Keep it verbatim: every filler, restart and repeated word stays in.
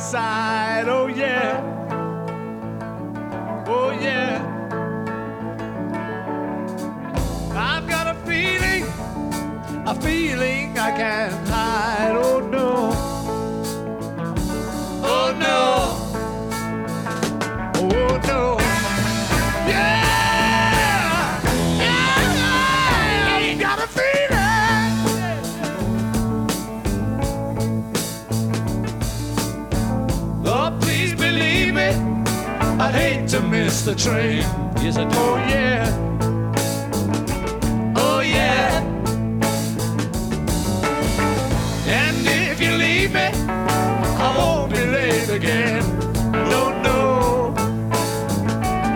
inside. Oh yeah, oh yeah. I've got a feeling, a feeling I can't hide. Oh no, oh no, oh no. Yeah, yeah, I've got a feeling. Oh, please believe me, I'd hate to miss the train. Yes, I do. Oh yeah.